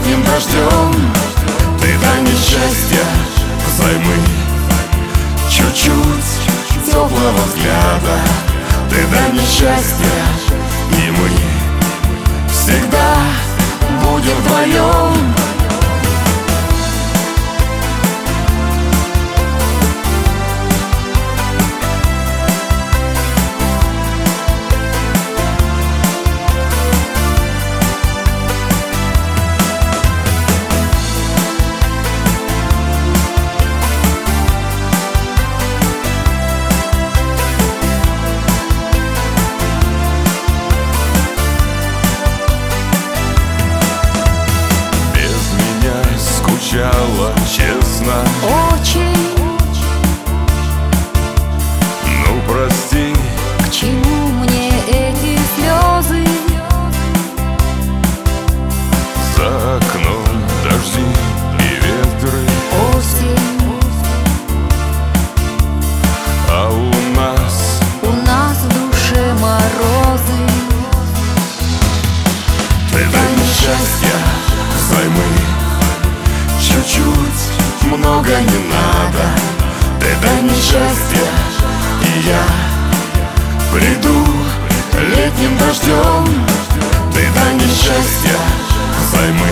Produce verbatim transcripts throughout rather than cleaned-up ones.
летним дождем. Ты дай мне счастья взаймы, чуть-чуть теплого взгляда. Ты дай мне счастья, и мы всегда будем вдвоем. Честно, очень. ну прости, К чему мне эти слезы? за окном дожди и ветры, Осень. а у нас У нас в душе морозы. Ты дай мне счастья взаймы, чуть-чуть, много не надо. Ты дай мне счастье, и я приду летним дождем. Ты дай мне счастье взаймы,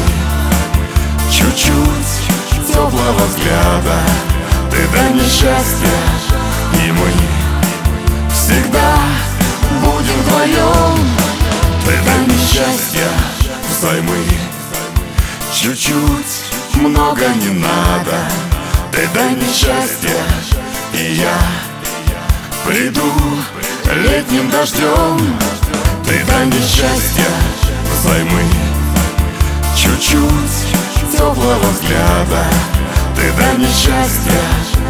чуть-чуть теплого взгляда. Ты дай мне счастье, и мы всегда будем вдвоем. Ты дай мне счастье взаймы, чуть-чуть, много не надо. Ты дай мне счастье, и я приду летним дождем. Ты дай мне счастье взаймы, чуть-чуть теплого взгляда. Ты дай мне счастье,